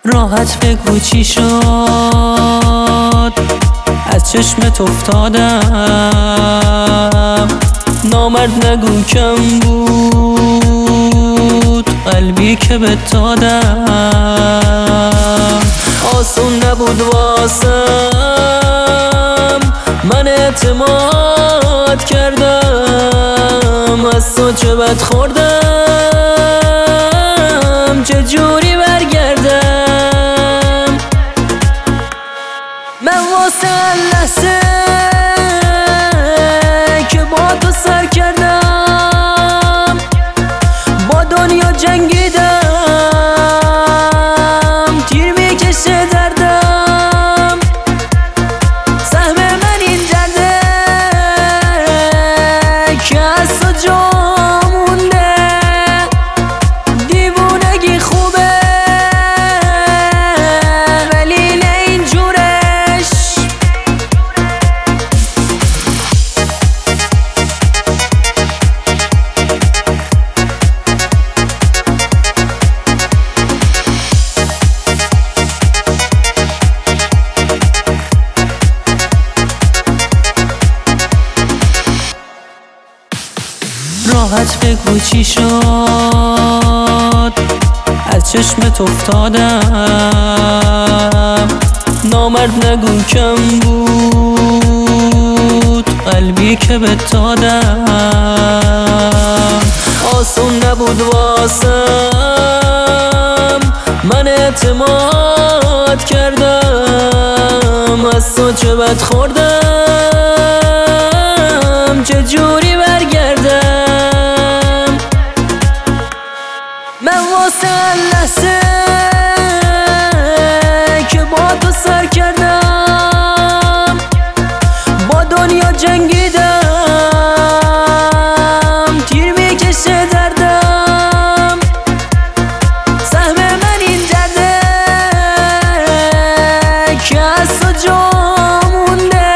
راحت بگو چی شد، از چشمت افتادم. نامرد نگو کم بود قلبی که بهت دادم. آسون نبود واسم، من اعتماد کردم، از تو چه بد خوردم، چجوری برگردم. من واسه لحظه که با تو سر کردم، با دنیا جنگیدم، تیر میکشه دردم. سهم من این درده که از تو جا مونده. دیوونگی خوبه ولی نه اینجورش. راحت بگو چی شد، از چشمت افتادم. نامرد نگو کم بود قلبی که بهت دادم. آسون نبود واسم، من اعتماد کردم، از تو چه بد خوردم، چجوری برگردم. من واسه لحظه که با تو سر کردم، با دنیا جنگیدم، تیر میکشه